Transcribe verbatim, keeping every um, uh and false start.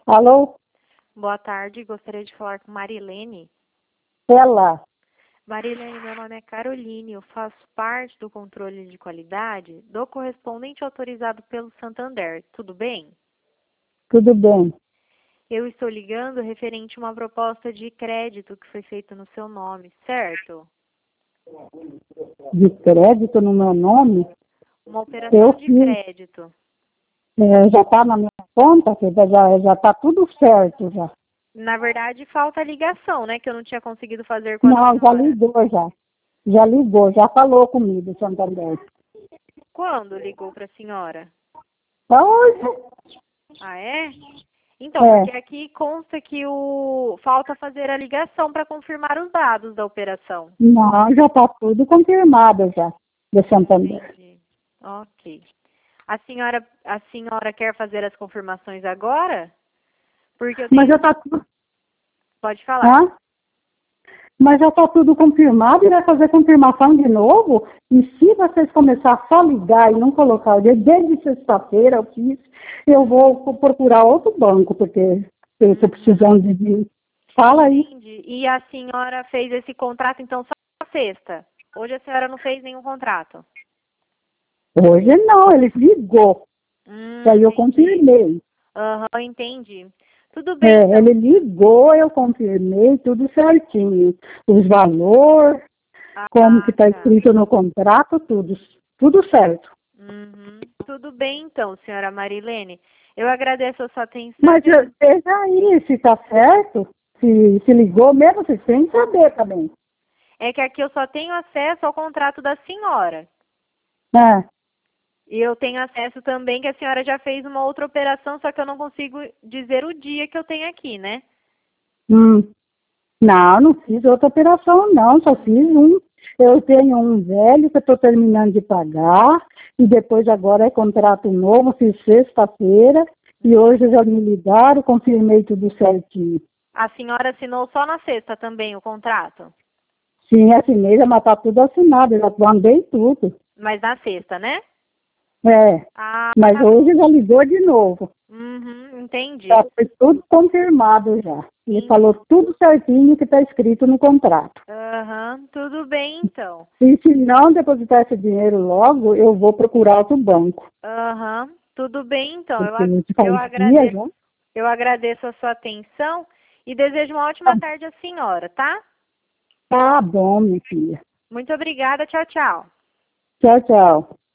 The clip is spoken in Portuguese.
Alô? Boa tarde, gostaria de falar com Marilene. Ela? Marilene, meu nome é Caroline, eu faço parte do controle de qualidade do correspondente autorizado pelo Santander. Tudo bem? Tudo bem. Eu estou ligando referente a uma proposta de crédito que foi feita no seu nome, certo? De crédito no meu nome? Uma operação Eu de fiz. crédito. É, já está na minha conta, que já já está tudo certo já. Na verdade, falta a ligação, né? Que eu não tinha conseguido fazer com a Não, já senhora. ligou já. Já ligou, já falou comigo, Santander. Quando ligou para a senhora? Hoje? Ah, é? Então, É. porque aqui consta que o falta fazer a ligação para confirmar os dados da operação. Não, já está tudo confirmado já, de Santander. Entendi. Ok. A senhora, a senhora quer fazer as confirmações agora? Porque eu Mas tenho... já está tudo. Pode falar. Hã? Mas já está tudo confirmado e vai fazer confirmação de novo. E se vocês começarem só a ligar e não colocar o dia, desde sexta-feira eu fiz, eu vou procurar outro banco, porque eu estou precisando de dinheiro. Fala aí. Entendi. E a senhora fez esse contrato, então, só na sexta? Hoje a senhora não fez nenhum contrato? Hoje não, ele ligou. Hum, Daí eu entendi. confirmei. Aham, entendi. Tudo bem, É, então. ele ligou, eu confirmei tudo certinho. Os valores, como que Ah, está tá. escrito no contrato, tudo. Tudo certo. Uhum. Tudo bem, então, senhora Marilene. Eu agradeço a sua atenção. Mas eu- veja aí se está certo, se, se ligou mesmo, se sem saber também. É que aqui eu só tenho acesso ao contrato da senhora. É. E eu tenho acesso também que a senhora já fez uma outra operação, só que eu não consigo dizer o dia que eu tenho aqui, né? Hum. Não, não fiz outra operação, não, só fiz um. Eu tenho um velho que eu estou terminando de pagar, e depois agora é contrato novo, fiz sexta-feira, e hoje já me ligaram, confirmei tudo certinho. A senhora assinou só na sexta também o contrato? Sim, assinei, mas está tudo assinado, já mandei tudo. Mas na sexta, né? É, Ah, mas tá hoje bom. já ligou de novo. Uhum, entendi. Já foi tudo confirmado já. Ele Sim. falou tudo certinho que está escrito no contrato. Aham, tudo bem então. E se não depositar esse dinheiro logo, eu vou procurar outro banco. Aham, tudo bem então. Eu, Porque a- eu faz dia agradeço, já. eu agradeço a sua atenção e desejo uma ótima tarde à senhora, tá? Tá bom, minha filha. Muito obrigada, tchau, tchau. Tchau, tchau.